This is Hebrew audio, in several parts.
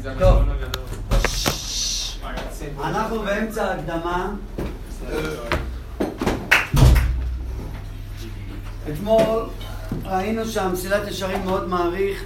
טוב, אנחנו באמצע ההקדמה. אתמול ראינו שהמסילת ישרים מאוד מעריך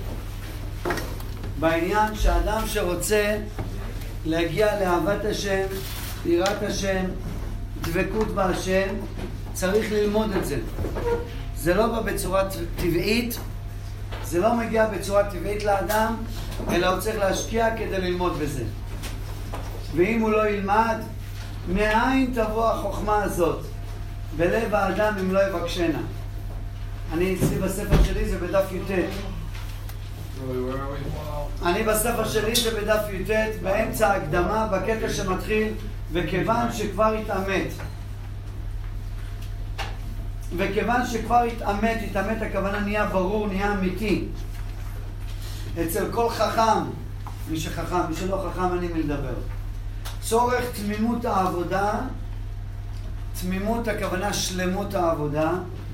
בעניין שאדם שרוצה להגיע לאהבת השם, יראת השם, דבקות בהשם, צריך ללמוד את זה. זה לא בא בצורה טבעית, זה לא מגיע בצורה טבעית לאדם, אלא הוא צריך להשקיע כדי ללמוד בזה. ואם הוא לא ילמד, מאין תבוא החוכמה הזאת? בלב האדם אם לא יבקשנה. אני אצלי בספר שלי זה בדף י"ט. אני בספר שלי זה בדף י"ט, באמצע ההקדמה, בקטע שמתחיל, וכיוון שכבר התאמת. וכיוון שכבר התאמת הכוונה נהיה ברור, נהיה אמיתי. אצל כל חכם, מי שחכם, מי שלא חכם אני מלדבר. צורך תמימות העבודה, תמימות הכוונה שלמות העבודה,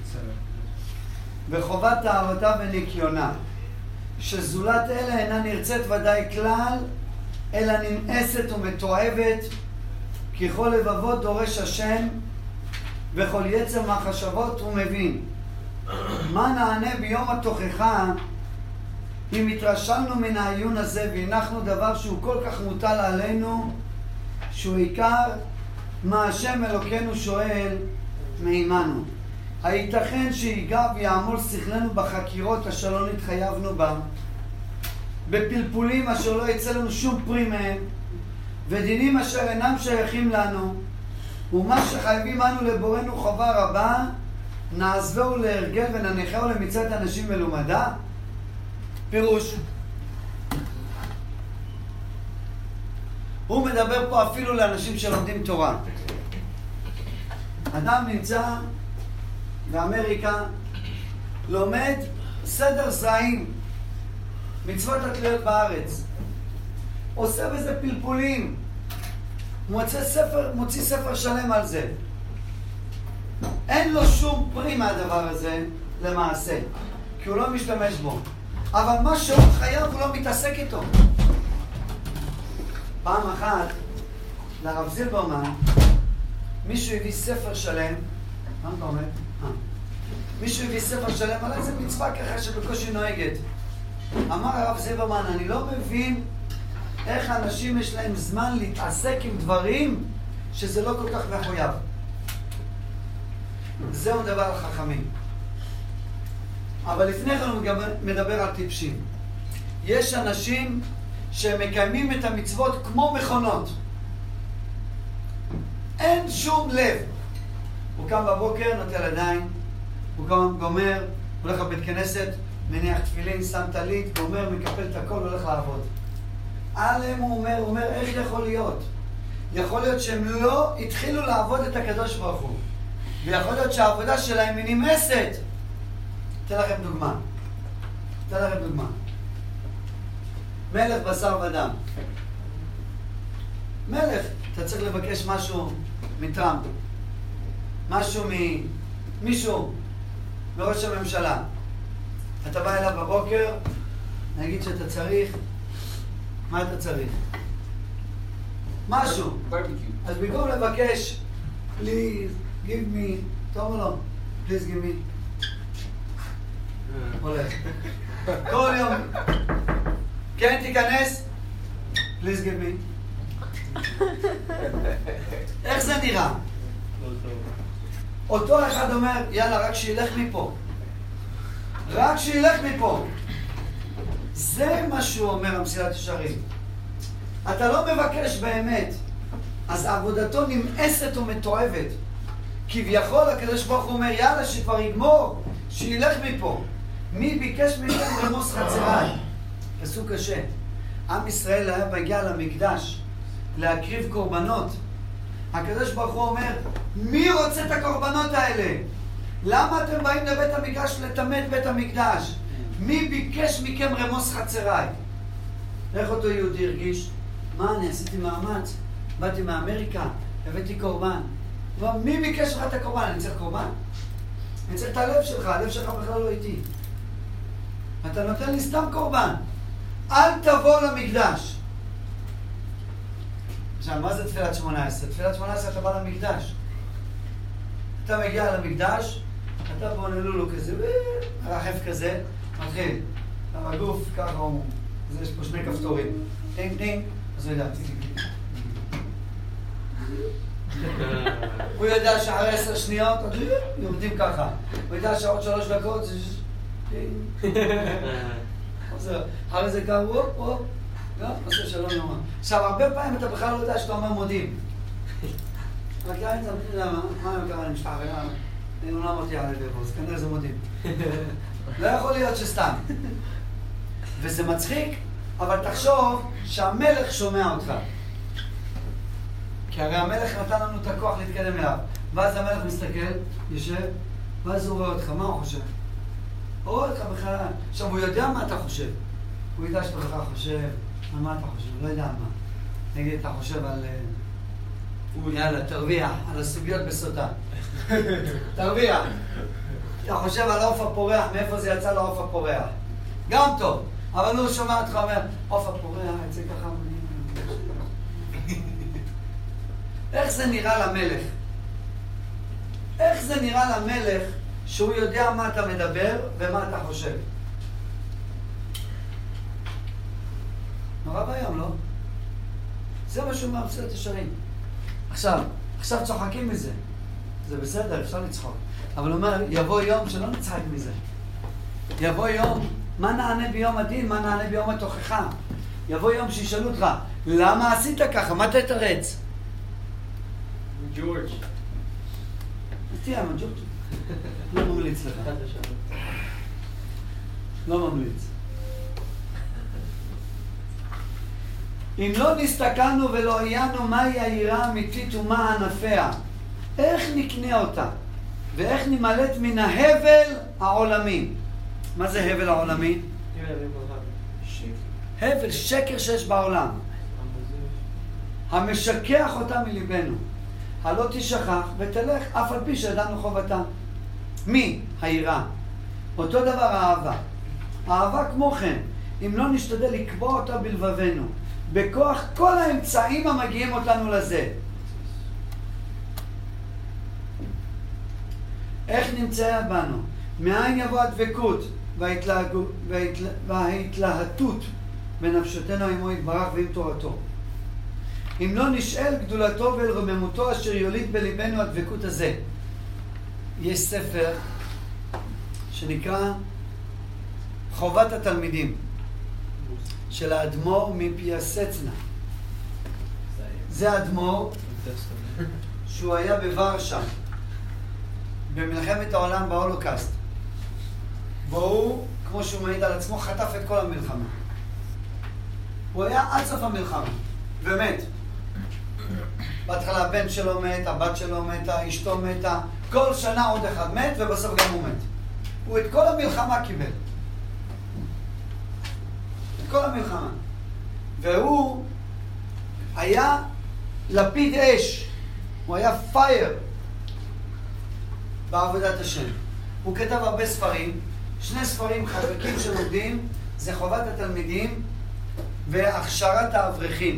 וחובת טהרתה וניקיונה, שזולת אלה אינה נרצית ודאי כלל, אלא נמאסת ומתועבת, כי כל לבבות דורש השם, וכל יצר מהחשבות הוא מבין. מה נענה ביום התוכחה, אם התרשלנו מן העיון הזה, והנחנו דבר שהוא כל כך מוטל עלינו, שהוא עיקר מה השם אלוקינו שואל מעימנו. הייתכן שיגע ויעמול שכלנו בחקירות אשר לא נתחייבנו בה, בפלפולים אשר לא יצא לנו שום פרי מהם, ודינים אשר אינם שייכים לנו, ומה שחייבים אנו לבורנו חובה רבה, נעזבהו להרגל ונניחהו למצוות אנשים מלומדה. פירוש, הוא מדבר פה אפילו לאנשים שלומדים תורה. אדם נמצא באמריקה, לומד סדר זרעים, מצוות התלויות בארץ, עושה בזה פלפולים, מוציא ספר שלם על זה. אין לו שום פרי מהדבר הזה למעשה, כי הוא לא משתמש בו. אבל מה שהוא חייב הוא לא מתעסק איתו. פעם אחת לרב זילברמן מישהו הביא ספר שלם. מה אתה אומר? מישהו הביא ספר שלם על איזה מצווה ככה שבקושי נוהגת. אמר הרב זילברמן, אני לא מבין איך אנשים יש להם זמן להתעסק עם דברים שזה לא כל כך מחויב. זהו דבר על חכמים. אבל לפני כן הוא מדבר על טיפשים. יש אנשים שמקיימים את המצוות כמו מכונות. אין שום לב. הוא קם בבוקר, נוטל ידיים, הוא קם, גומר, הולך לבית כנסת, מניח תפילין, שם טלית, גומר, מקפל את הכל, הולך לעבוד. עליהם הוא אומר, איך יכול להיות? יכול להיות שהם לא התחילו לעבוד את הקדוש ברוך הוא. ויכול להיות שהעבודה שלהם היא נמאסת. אתן לכם דוגמה. מלך בשר ודם. מלך, אתה צריך לבקש משהו מטראמפ. מישהו מראש הממשלה. אתה בא אליו בבוקר, נגיד שאתה צריך, מה אתה צריך? משהו. אז במקום לבקש, please give me, אתה אומר לו, please give me. הולך. כל יום. כן, תיכנס, please give me. איך זה נראה? אותו אחד אומר, יאללה, רק שילך מפה. זה מה שהוא אומר, המסילת ישרים. אתה לא מבקש באמת, אז עבודתו נמאסת ומתועבת. כביכול הקדוש ברוך הוא אומר, יאללה, שכבר יגמור, שילך מפה. מי ביקש מכם רמוס חצריי? פסוק קשה. עם ישראל היה מגיע למקדש להקריב קורבנות. הקדוש ברוך הוא אומר, מי רוצה את הקורבנות האלה? למה אתם באים לבית המקדש לטמא את בית המקדש? מי ביקש מכם רמוס חצריי? איך אותו יהודי הרגיש? מה, אני עשיתי מאמץ, באתי מאמריקה, הבאתי קורבן. מי ביקש לך את הקורבן? אני צריך קורבן? אני צריך את הלב שלך בכלל לא איתי. אתה נותן לי סתם קורבן. אל תבוא למקדש. עכשיו, מה זה תפילת 18? תפילת 18 אתה בא למקדש. אתה מגיע למקדש, אתה בונלולו כזה, מרחף כזה, מתחיל. הגוף ככה הוא, יש פה שני כפתורים. טינג טינג, אז הוא יודע. הוא יודע שאחרי 10 שניות, יורדים ככה. הוא יודע שעוד 3 דקות, זה טינג. אחרי זה קראו, עושה שלום יומה. עכשיו, הרבה פעמים אתה בכלל לא יודע שאתה אומר מודים. רק יאין זה, למה? מה הם קרה למשפחה? אני לא אמרתי עלי בבוס, כנראה זה מודים. לא יכול להיות שסתם. וזה מצחיק, אבל תחשוב שהמלך שומע אותך. כי הרי המלך נתן לנו את הכוח להתקדם אליו. ואז המלך מסתכל, יושב, ואז הוא רואה אותך. מה הוא חושב? הוא רואה אותך בכלל. עכשיו, הוא יודע מה אתה חושב. הוא ידע שאתה בכלל חושב. על מה אתה חושב? לא יודע על מה. נגיד, אתה חושב על... יאללה, תרוויח, על הסוגיות בסוטה. תרוויח. אתה חושב על העוף הפורח, מאיפה זה יצא לעוף הפורח. גם טוב. אבל הוא שומע אותך אומר, עוף הפורח, את זה ככה... איך זה נראה למלך? איך זה נראה למלך שהוא יודע מה אתה מדבר ומה אתה חושב? נורא ביום, לא? זה מה שהוא מהפסילת ישרים. עכשיו צוחקים מזה. זה בסדר, אפשר לצחוק. אבל הוא אומר, יבוא יום שלא נצחק מזה. יבוא יום, מה נענה ביום הדין? מה נענה ביום התוכחה? יבוא יום שישאלו אותך, למה עשית ככה? מה תתרץ? ג'ורג'. אז תהיה, מה ג'ורג'? לא ממליץ לך. לא ממליץ. אם לא נסתכלנו ולא עיינו מהי העירה האמיתית ומה ענפיה, איך נקנה אותה? ואיך נמלט מן ההבל העולמי? מה זה הבל העולמי? הבל, שקר שיש בעולם. המשכח אותה מליבנו. הלא תשכח ותלך אף על פי שידענו חובתה. מי? העירה. אותו דבר האהבה. האהבה כמו כן, אם לא נשתדל לקבוע אותה בלבבנו, בכוח כל האמצעים המגיעים אותנו לזה. איך נמצאה בנו? מאין יבוא הדבקות וההתלהטות בנפשתנו עמו יתברך ועם תורתו? אם לא נשאל גדולתו ולרוממותו אשר יוליד בליבנו הדבקות הזה. יש ספר שנקרא חובת התלמידים של האדמו"ר מפיאסצנה. זה אדמו"ר שהוא היה בוורשה במלחמת העולם בהולוקאסט. והוא, כמו שהוא מעיד על עצמו, חטף את כל המלחמה. הוא היה עד סוף המלחמה, ומת. בהתחלה הבן שלו מת, הבת שלו מתה, אשתו מתה, כל שנה עוד אחד מת, ובסוף גם הוא מת. הוא את כל המלחמה קיבל. את כל המלחמה. והוא היה לפיד אש. הוא היה פייר בעבודת השם. הוא כתב הרבה ספרים. 2 ספרים חזקים שלומדים זה חובת התלמידים והכשרת האברכים.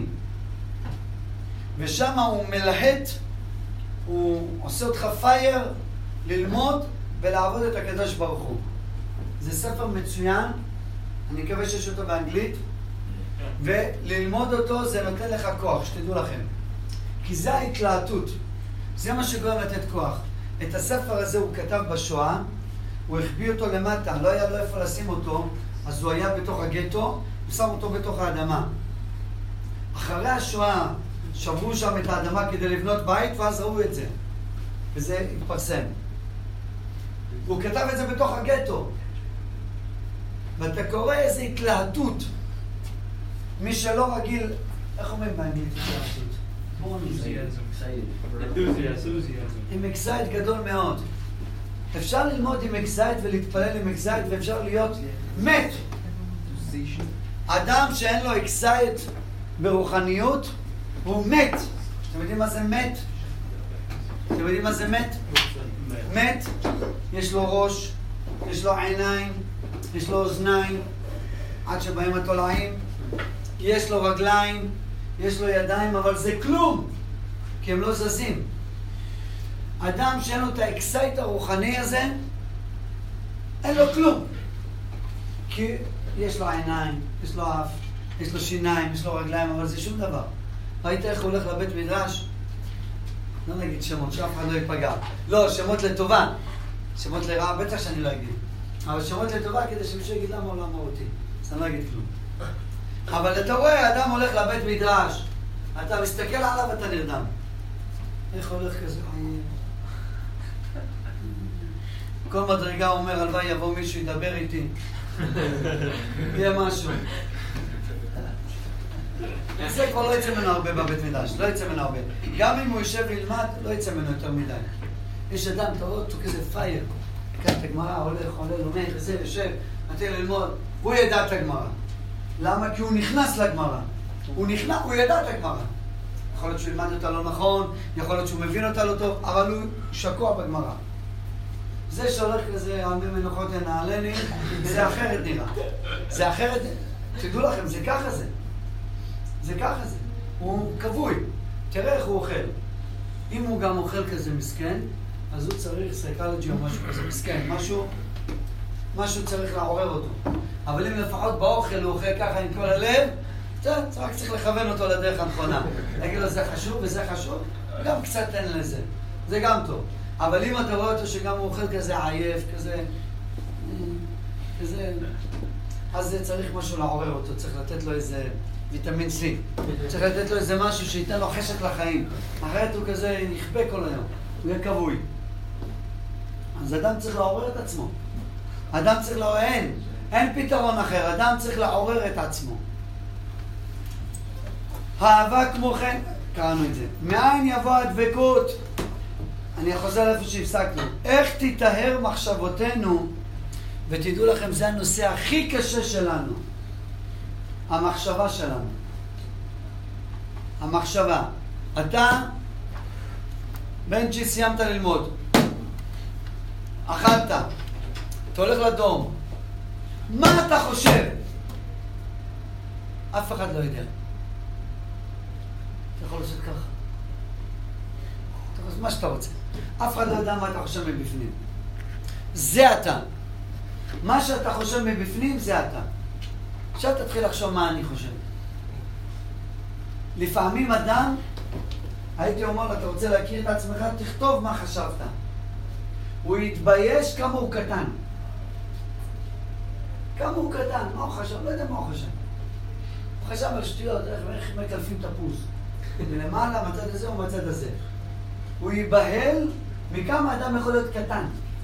ושם הוא מלהט, הוא עושה אותך פייר ללמוד ולעבוד את הקדוש ברוך הוא. זה ספר מצוין, אני מקווה שיש אותו באנגלית, וללמוד אותו זה נותן לך כוח, שתדעו לכם. כי זה ההתלהטות, זה מה שגורם לתת כוח. את הספר הזה הוא כתב בשואה, הוא החביא אותו למטה, לא היה לו איפה לשים אותו, אז הוא היה בתוך הגטו, הוא שם אותו בתוך האדמה. אחרי השואה שברו שם את האדמה כדי לבנות בית, ואז ראו את זה. וזה התפרסם. הוא כתב את זה בתוך הגטו. ואתה קורא איזו התלהטות. מי שלא רגיל, איך אומרים באנגלית התלהטות? עם אקסייט גדול מאוד. אפשר ללמוד עם אקסייט ולהתפלל עם אקסייט, ואפשר להיות מת. אדם שאין לו אקסייט ברוחניות, הוא מת. אתם יודעים מה זה מת? אתם יודעים מה זה מת? מת, יש לו ראש, יש לו עיניים, יש לו אוזניים, עד שבאים התולעים, יש לו רגליים, יש לו ידיים, אבל זה כלום, כי הם לא זזים. אדם שאין לו את האקסייט הרוחני הזה, אין לו כלום. כי יש לו עיניים, יש לו אף, יש לו שיניים, יש לו רגליים, אבל זה שום דבר. ראית איך הוא הולך לבית מדרש? לא נגיד שמות, שאף אחד לא ייפגע. לא, שמות לטובה. שמות לרעה, בטח שאני לא אגיד. אבל שמות לטובה כדי שמישהו יגיד למה הוא לא אמר אותי. אז אני לא אגיד כלום. אבל אתה רואה, אדם הולך לבית מדרש, אתה מסתכל עליו ואתה נרדם. איך הולך כזה? כל מדרגה אומר, הלוואי יבוא מישהו ידבר איתי. יהיה משהו. זה כבר לא יצא ממנו הרבה בבית מדרש, לא יצא ממנו הרבה. גם אם הוא יושב וילמד, לא יצא ממנו יותר מדי. יש אדם, אתה רואה אותו כזה פייר. קח את הגמרא, הולך, עולה, לומד, וזה, יושב, נתן ללמוד. הוא ידע את הגמרא. למה? כי הוא נכנס לגמרא. הוא ידע את הגמרא. יכול להיות שהוא ילמד אותה לא נכון, יכול להיות שהוא מבין אותה לא טוב, אבל הוא שקוע בגמרא. זה שהולך כזה, עמי מנוחות ינעלני, זה אחרת נראה. זה אחרת, תדעו לכם, זה ככה זה. זה ככה זה. הוא כבוי. תראה איך הוא אוכל. אם הוא גם אוכל כזה מסכן, אז הוא צריך סייקולוגי או משהו כזה מסכן. משהו צריך לעורר אותו. אבל אם לפחות באוכל הוא אוכל ככה עם כל הלב, רק צריך לכוון אותו לדרך הנכונה. להגיד לו, זה חשוב וזה חשוב, גם קצת תן לזה. זה גם טוב. אבל אם אתה רואה אותו שגם הוא אוכל כזה עייף, כזה... אז זה צריך משהו לעורר אותו, צריך לתת לו איזה ויטמין C. צריך לתת לו איזה משהו שייתן לו חשק לחיים. אחרת הוא כזה יכבה כל היום, הוא יהיה כבוי. אז אדם צריך לעורר את עצמו. אדם צריך לעורר, אין פתרון אחר, אדם צריך לעורר את עצמו. האהבה כמו כן, קראנו את זה. מאין יבוא הדבקות? אני חוזר לאיפה שהפסקנו. איך תיטהר מחשבותינו? ותדעו לכם, זה הנושא הכי קשה שלנו. המחשבה שלנו. המחשבה. אתה, בנצ'י, סיימת ללמוד. אכלת. אתה הולך לדום. מה אתה חושב? אף אחד לא יודע. אתה יכול לעשות ככה. אתה חושב מה שאתה רוצה. אף אחד לא יודע מה אתה חושב מבפנים. זה אתה. מה שאתה חושב מבפנים זה אתה. עכשיו תתחיל לחשוב מה אני חושב. לפעמים אדם, הייתי אומר, אתה רוצה להכיר את עצמך, תכתוב מה חשבת. הוא יתבייש כמה הוא קטן. כמה הוא קטן, מה הוא חשב? לא יודע מה הוא חשב. הוא חשב על שטויות, איך מקלפים תפוז. ולמעלה, מצד הזה או מצד הזה. הוא ייבהל מכמה אדם יכול להיות קטן.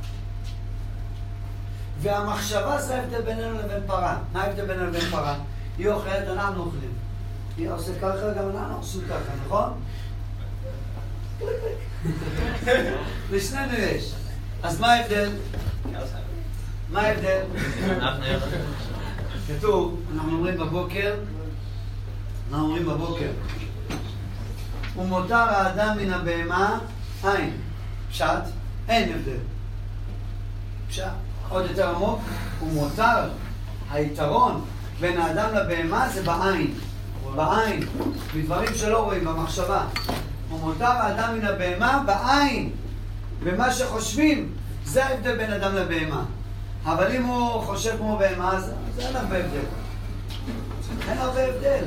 והמחשבה זה ההבדל בינינו לבין פרה. מה ההבדל בינינו לבין פרה? היא אוכלת, אנחנו אוכלים. היא עושה ככה, גם אנחנו עושים ככה, נכון? לשנינו יש. אז מה ההבדל? מה ההבדל? כתוב, אנחנו אומרים בבוקר, ומותר האדם מן הבהמה, אין. פשט, אין הבדל. פשט, עוד יותר עמוק, ומותר, היתרון בין האדם לבהמה זה בעין. בעין, בדברים שלא רואים, במחשבה. ומותר האדם מן הבהמה בעין. במה שחושבים, זה ההבדל בין אדם לבהמה. אבל אם הוא חושב כמו בהמה, אז אין הרבה הבדל. אין הרבה הבדל.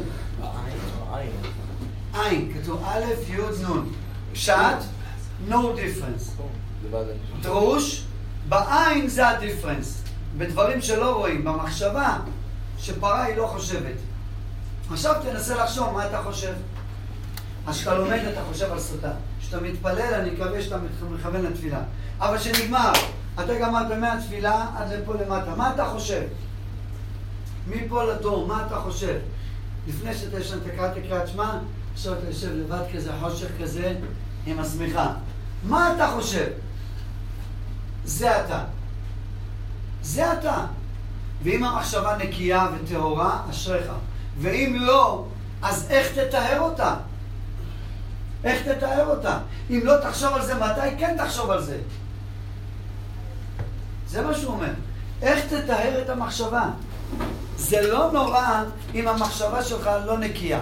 עין, כתוב א', י', נ'. פשט, no difference. דרוש, בעין זה הדיפרנס. בדברים שלא רואים, במחשבה, שפרה היא לא חושבת. עכשיו תנסה לחשוב מה אתה חושב. אז כשאתה לומד אתה חושב על סוטה. כשאתה מתפלל אני מקווה שאתה מכוון לתפילה. אבל שנגמר, אתה גמרת מהתפילה עד לפה למטה. מה אתה חושב? מפה לדור, מה אתה חושב? לפני שאתה ישן תקראת שמע, עכשיו אתה יושב לבד כזה, חושך כזה, עם השמיכה. מה אתה חושב? זה אתה. זה אתה. ואם המחשבה נקייה וטהורה, אשריך. ואם לא, אז איך תטהר אותה? איך תטהר אותה? אם לא תחשוב על זה, מתי כן תחשוב על זה? זה מה שהוא אומר. איך תטהר את המחשבה? זה לא נורא אם המחשבה שלך לא נקייה.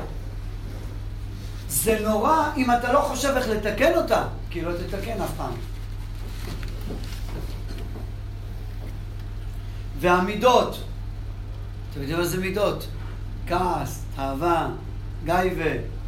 זה נורא אם אתה לא חושב איך לתקן אותה, כי לא תתקן אף פעם. והמידות, אתם יודעים מה זה מידות? כעס, אהבה, גייבה.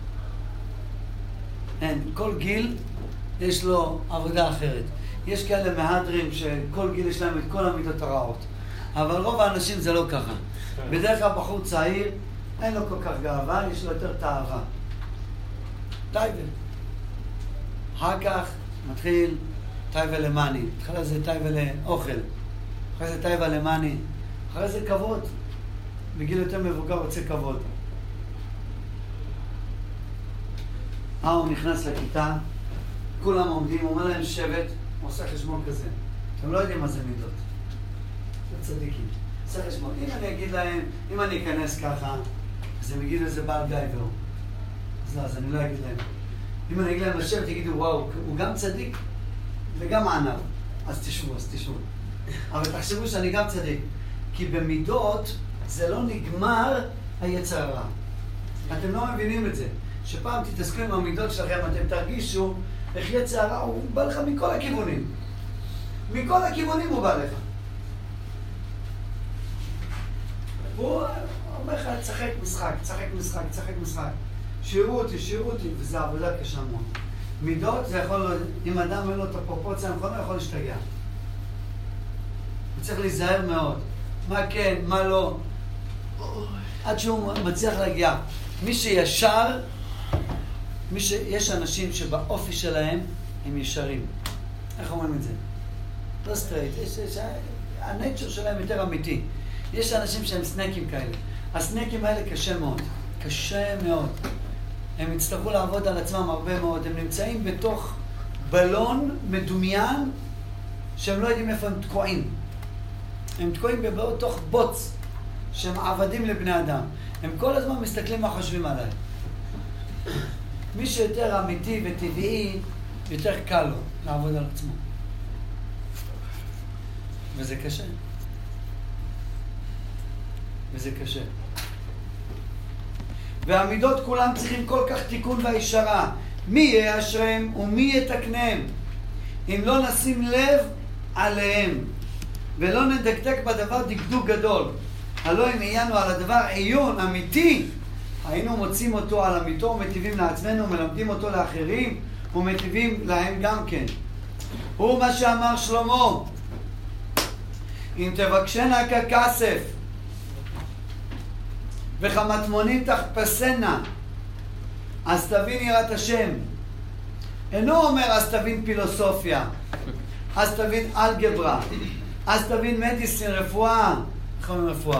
אין, כל גיל יש לו עבודה אחרת. יש כאלה מהדרים שכל גיל יש להם את כל המידות הרעות. אבל רוב האנשים זה לא ככה. בדרך כלל בחור צעיר, אין לו כל כך גאווה, יש לו יותר תאווה. טייבל. אחר כך מתחיל טייבל למאני. אחרי זה טייבל לאוכל. אחרי זה טייבל למאני. אחרי זה כבוד. בגיל יותר מבוגר רוצה כבוד. הוא נכנס לכיתה, כולם עומדים, הוא אומר להם שבט, הוא עושה חשבון כזה. אתם לא יודעים מה זה מידות. זה צדיקים. עושה חשבון. אם אני אגיד להם, אם אני אכנס ככה, אז הם יגידו איזה בעל גייבר. אז אני לא אגיד להם. אם אני אגיד להם לשבת, יגידו, וואו, הוא גם צדיק וגם ענב. אז תשבו. אבל תחשבו שאני גם צדיק. כי במידות זה לא נגמר היצר הרע. אתם לא מבינים את זה. שפעם תתעסקו עם המידות שלכם, אתם תרגישו איך יצר הרע, הוא בא לך מכל הכיוונים. מכל הכיוונים הוא בא לך. הוא אומר לך, תשחק משחק. שירו אותי, וזו עבודה קשה מאוד. מידות זה יכול, אם אדם אין לו את הפרופורציה הנכונה, יכול להשתגע. הוא צריך להיזהר מאוד. מה כן, מה לא. עד שהוא מצליח להגיע. מי שישר, יש אנשים שבאופי שלהם הם ישרים. איך אומרים את זה? לא סטרייט. הנצ'ר שלהם יותר אמיתי. יש אנשים שהם סנקים כאלה. הסנקים האלה קשה מאוד. הם יצטרכו לעבוד על עצמם הרבה מאוד. הם נמצאים בתוך בלון מדומיין שהם לא יודעים איפה הם תקועים. הם תקועים בתוך בוץ שהם עבדים לבני אדם. הם כל הזמן מסתכלים מה חושבים עליי. מי שיותר אמיתי וטבעי, יותר קל לו לעבוד על עצמו. וזה קשה. והמידות כולם צריכים כל כך תיקון והישרה. מי יאשרם ומי יתקנם? אם לא נשים לב עליהם, ולא נדקדק בדבר דקדוק גדול. הלא אם עיינו על הדבר עיון אמיתי, היינו מוצאים אותו על אמיתו ומטיבים לעצמנו, מלמדים אותו לאחרים ומטיבים להם גם כן. הוא מה שאמר שלמה, אם תבקשנה ככסף וכמטמונים תחפשנה, אז תבין יראת השם. אינו אומר אז תבין פילוסופיה, אז תבין אלגברה, אז תבין מדיסין, רפואה. איך אומרים רפואה?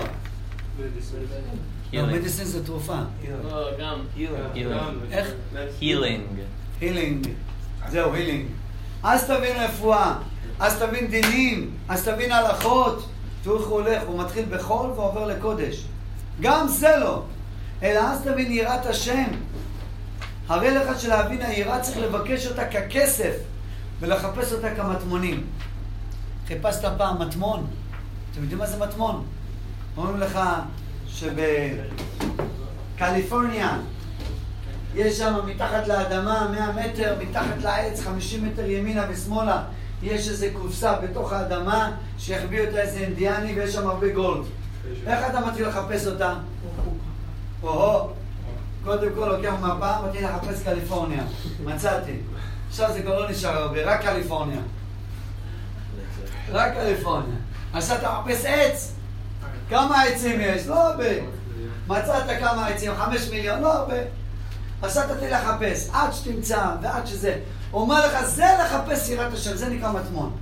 מדיסין זה תרופה. גם. איך? הילינג. זהו, הילינג. אז תבין רפואה, אז תבין דינים, אז תבין הלכות. תראו איך הוא הולך, הוא מתחיל בחול ועובר לקודש. גם זה לא. אלא אז תבין יראת השם. הרי לך שלהבין היראה צריך לבקש אותה ככסף ולחפש אותה כמטמונים. חיפשת פעם מטמון? אתם יודעים מה זה מטמון? אומרים לך שבקליפורניה יש שם מתחת לאדמה 100 מטר, מתחת לעץ 50 מטר ימינה ושמאלה יש איזה קופסה בתוך האדמה שיחביא אותה איזה אינדיאני ויש שם הרבה גולד. איך אתה מתחיל לחפש אותה? קודם כל לוקח מפה, מתחיל לחפש קליפורניה. מצאתי. עכשיו זה כבר לא נשאר הרבה, רק קליפורניה. עכשיו אתה מחפש עץ. כמה עצים יש? לא הרבה. מצאת כמה עצים? 5 מיליון? לא הרבה. עכשיו אתה תלך לחפש, עד שתמצא ועד שזה. הוא אומר לך, זה לחפש יראת השם, זה נקרא מטמון.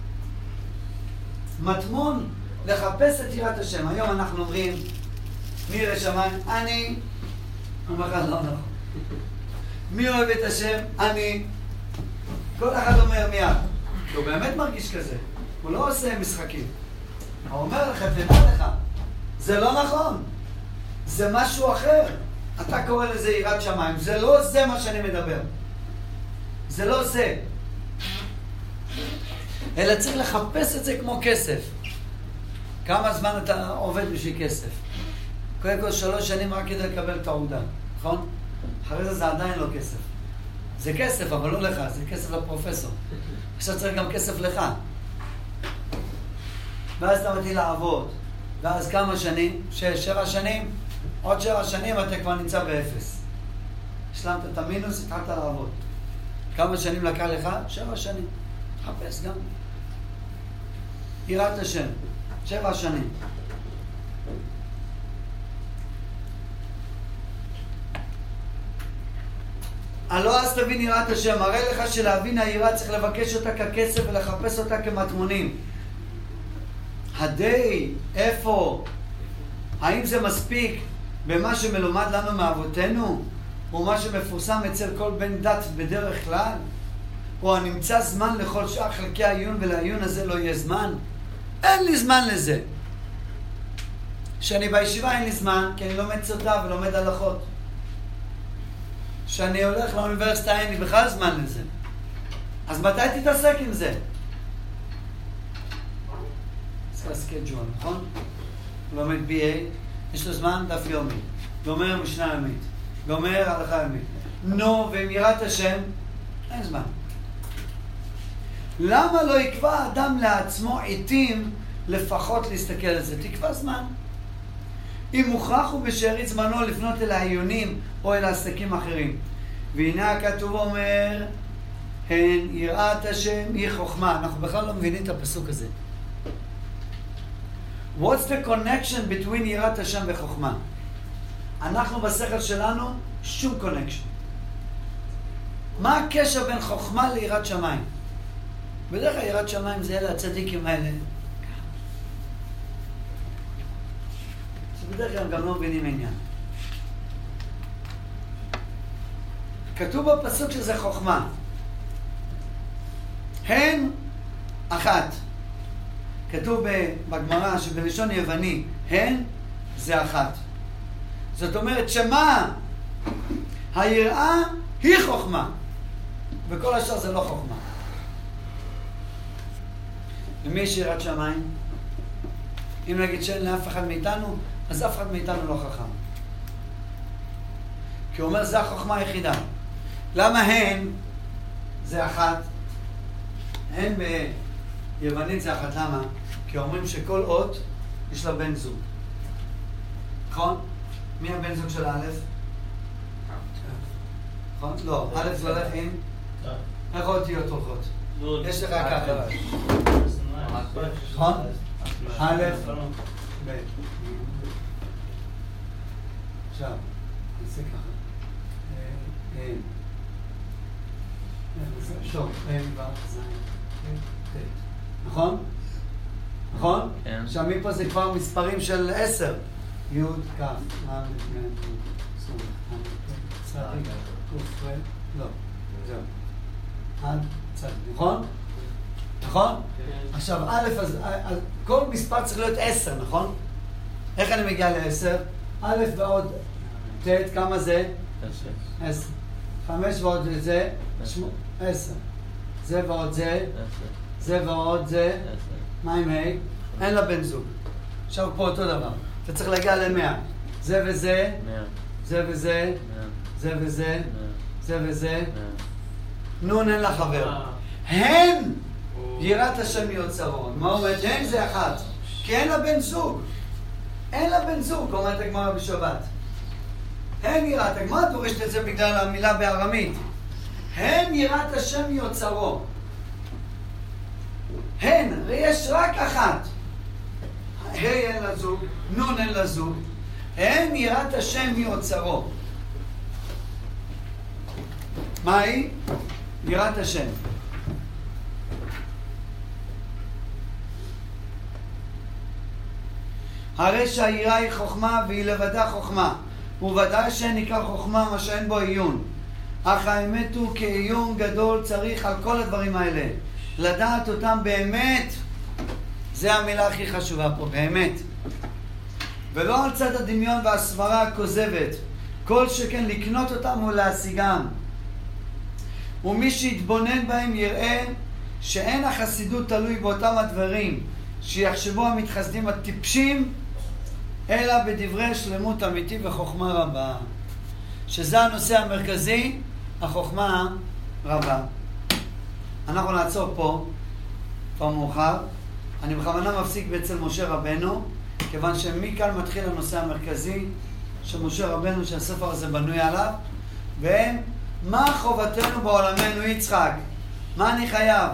מטמון, לחפש את יראת השם. היום אנחנו אומרים, מי ירא שמיים? אני. הוא אומר לך, לא נכון. מי אוהב את השם? אני. כל אחד אומר מיד. הוא באמת מרגיש כזה. הוא לא עושה משחקים. הוא אומר לך, תדע לך, זה לא נכון. זה משהו אחר. אתה קורא לזה יראת שמיים. זה לא זה מה שאני מדבר. זה לא זה. אלא צריך לחפש את זה כמו כסף. כמה זמן אתה עובד בשביל כסף? קודם כל 3 שנים רק כדי לקבל תעודה, נכון? אחרי זה עדיין לא כסף. זה כסף, אבל לא לך, זה כסף לפרופסור. עכשיו צריך גם כסף לך. ואז אתה מתחיל לעבוד. ואז כמה שנים? 7 שנים? עוד 7 שנים אתה כבר נמצא באפס. השלמת את המינוס, התחלת לעבוד. כמה שנים לקח לך? 7 שנים. תחפש גם. יראת השם. 7 שנים. הלא אז תבין יראת השם. מראה לך שלהבין היראה צריך לבקש אותה ככסף ולחפש אותה כמטמונים. הדי, איפה? האם זה מספיק במה שמלומד לנו מאבותינו? או מה שמפורסם אצל כל בן דת בדרך כלל? או הנמצא זמן לכל שאר חלקי העיון ולעיון הזה לא יהיה זמן? אין לי זמן לזה. שאני בישיבה אין לי זמן, כי אני לומד סודה ולומד הלכות. שאני הולך לאוניברסיטה אין לי בכלל זמן לזה. אז מתי תתעסק עם זה? זה הסקייג'ואל, נכון? הוא לומד BA, יש לו זמן דף יומי, גומר משנה ימית, גומר הלכה ימית. נו, ועם יראת השם, אין זמן. למה לא יקבע אדם לעצמו עיתים לפחות להסתכל על זה? תקבע זמן. אם מוכרח הוא בשארית זמנו לפנות אל העיונים או אל העסקים אחרים. והנה הכתוב אומר, הן יראת השם היא חוכמה. אנחנו בכלל לא מבינים את הפסוק הזה. What's the connection between יראת השם וחוכמה? אנחנו בשכל שלנו שום connection. מה הקשר בין חוכמה ליראת שמיים? בדרך כלל יראת שמיים זה אלה הצדיקים האלה. בדרך כלל גם לא מבינים עניין. כתוב בפסוק שזה חוכמה. הן אחת. כתוב בגמרא שבלשון יווני, הן זה אחת. זאת אומרת שמה? היראה היא חוכמה. וכל השאר זה לא חוכמה. למי יש יראת שמיים? אם נגיד שאין לאף אחד מאיתנו, אז אף אחד מאיתנו לא חכם. כי הוא אומר, זה החוכמה היחידה. למה הן זה אחת? הן ביוונית זה אחת. למה? כי אומרים שכל אות יש לה בן זוג. נכון? מי הבן זוג של א'? נכון? לא. א' זה הולך עם? איך אותיות הולכות? יש לך ככה. נכון? א', ב'. עכשיו, נעשה ככה. טוב, נכון? נכון? כן. עכשיו מפה זה כבר מספרים של 10. י' כ' לא, זהו. עד צד, נכון? נכון? עכשיו א', אז כל מספר צריך להיות 10, נכון? איך אני מגיע ל10? א' ועוד ט', כמה זה? 10. 5 ועוד זה? 10. זה ועוד זה? זה ועוד זה? מה עם ה'? אין לה בן זוג. עכשיו פה אותו דבר. אתה צריך להגיע ל100. זה וזה? 100. זה וזה? 100. זה וזה? 100. זה וזה? 100. נון אין לה חבר. הן! יראת השם מיוצרו. מה אומרת? הן זה אחת. כי אין לה בן זוג. אין לה בן זוג, אומרת הגמרא בשבת. הן יראת, הגמרא דורשת את זה בגלל המילה בארמית. הן יראת השם מיוצרו. הן, יש רק אחת. ה' אין לה זוג, נון אין לה זוג. הן יראת השם מיוצרו. מה היא? יראת השם. הרי שהיראה היא חוכמה והיא לבדה חוכמה. וודאי שנקרא חוכמה מה שאין בו עיון. אך האמת הוא כעיון גדול צריך על כל הדברים האלה. לדעת אותם באמת. זה המילה הכי חשובה פה, באמת. ולא על צד הדמיון והסברה הכוזבת. כל שכן לקנות אותם ולהשיגם. ומי שיתבונן בהם יראה שאין החסידות תלוי באותם הדברים שיחשבו המתחסדים הטיפשים, אלא בדברי שלמות אמיתי וחוכמה רבה. שזה הנושא המרכזי, החוכמה רבה. אנחנו נעצור פה, כבר מאוחר. אני בכוונה מפסיק אצל משה רבנו, כיוון שמכאן מתחיל הנושא המרכזי של משה רבנו, שהספר הזה בנוי עליו, והם, מה חובתנו בעולמנו, יצחק? מה אני חייב?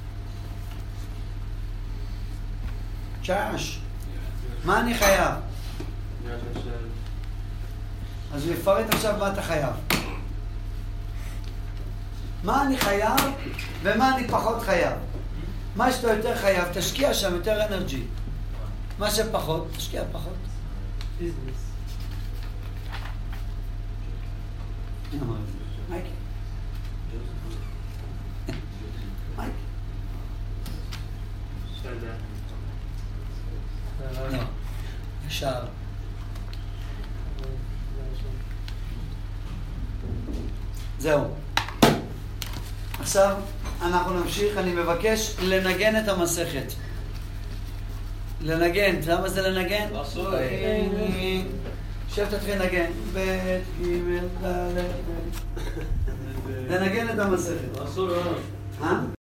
צ'אש. מה אני חייב? אז הוא יפרט עכשיו מה אתה חייב. מה אני חייב ומה אני פחות חייב. מה שאתה יותר חייב, תשקיע שם יותר אנרג'י. מה שפחות, תשקיע פחות. ביזנס. מייק. מייק. לא. ישר. זהו. עכשיו אנחנו נמשיך, אני מבקש לנגן את המסכת. לנגן, למה זה לנגן? שב תתחיל לנגן. ב' ג' ד' לנגן את המסכת.